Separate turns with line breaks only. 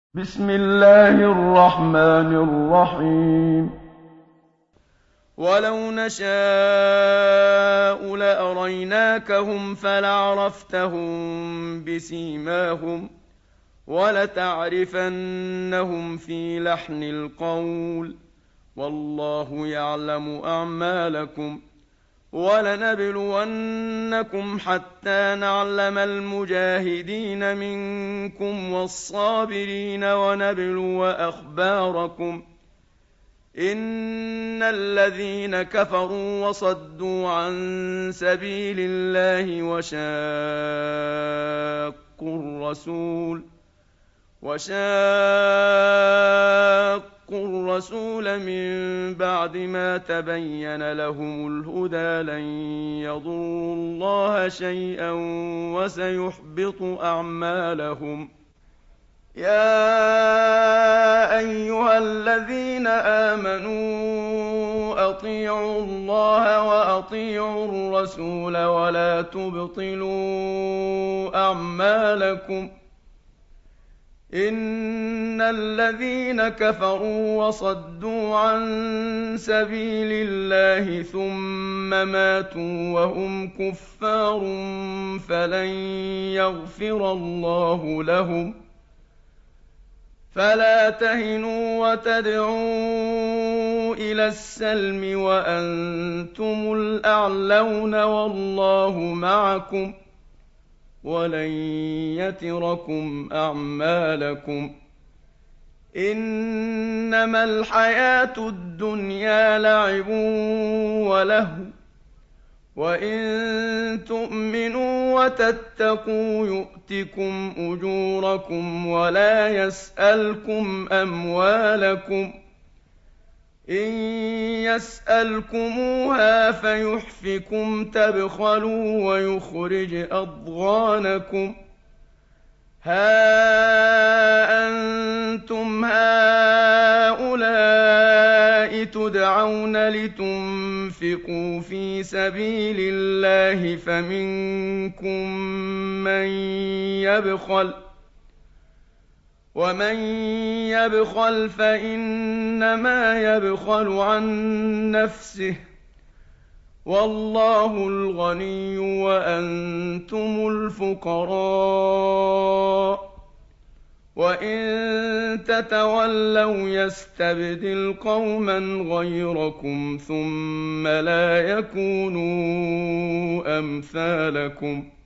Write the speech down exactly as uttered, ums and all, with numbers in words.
بسم الله الرحمن الرحيم
وَلَوْ نَشَاءُ لَأَرَيْنَاكَهُمْ فَلَعَرَفْتَهُم بِسِيمَاهُمْ ۚ وَلَتَعْرِفَنَّهُمْ فِي لَحْنِ الْقَوْلِ ۚ وَاللَّهُ يَعْلَمُ أَعْمَالَكُمْ ۚ وَلَنَبْلُوَنَّكُمْ حَتَّىٰ نَعْلَمَ الْمُجَاهِدِينَ مِنكُمْ وَالصَّابِرِينَ وَنَبْلُوَ أَخْبَارَكُمْ ۚ إِنَّ الَّذِينَ كَفَرُوا وَصَدُّوا عَن سَبِيلِ اللَّهِ وَشَاقُّوا الرَّسُولَ وَشَاقُّوا الرَّسُولَ مِن بَعْدِ مَا تَبَيَّنَ لَهُمُ الْهُدَىٰ لَن يَضُرُّوا اللَّهَ شَيْئًا وَسَيُحْبِطُ أَعْمَالَهُمْ. يَا أَيُّهَا الَّذِينَ آمَنُوا أَطِيعُوا اللَّهَ وَأَطِيعُوا الرَّسُولَ وَلَا تُبْطِلُوا أَعْمَالَكُمْ ۚ إِنَّ الَّذِينَ كَفَرُوا وَصَدُّوا عَن سَبِيلِ اللَّهِ ثُمَّ مَاتُوا وَهُمْ كُفَّارٌ فَلَن يَغْفِرَ اللَّهُ لَهُمْ ۖ فَلَا تَهِنُوا وَتَدْعُوا إِلَى السَّلْمِ وَأَنتُمُ الْأَعْلَوْنَ وَاللَّهُ مَعَكُمْ وَلَن يَتِرَكُمْ أَعْمَالَكُمْ. إِنَّمَا الْحَيَاةُ الدُّنْيَا لَعِبٌ وَلَهْوٌ ۚ وَإِن تُؤْمِنُوا وَتَتَّقُوا يُؤْتِكُمْ أُجُورَكُمْ وَلَا يَسْأَلْكُمْ أَمْوَالَكُمْ ۖ إِن يَسْأَلْكُمُوهَا فَيُحْفِكُمْ تَبْخَلُوا وَيُخْرِجْ أَضْغَانَكُمْ. هَا أَنتُمْ هَٰؤُلَاءِ تُدْعَوْنَ لِتُنفِقُوا فِي سَبِيلِ اللَّهِ فَمِنكُم مَّن يَبْخَلُ ۖ وَمَن يَبْخَلْ فَإِنَّمَا يَبْخَلُ عَن نَّفْسِهِ ۚ وَاللَّهُ الْغَنِيُّ وَأَنتُمُ الْفُقَرَاءُ ۚ وَإِن تَتَوَلَّوْا يَسْتَبْدِلْ قَوْمًا غَيْرَكُمْ ثُمَّ لَا يَكُونُوا أَمْثَالَكُمْ.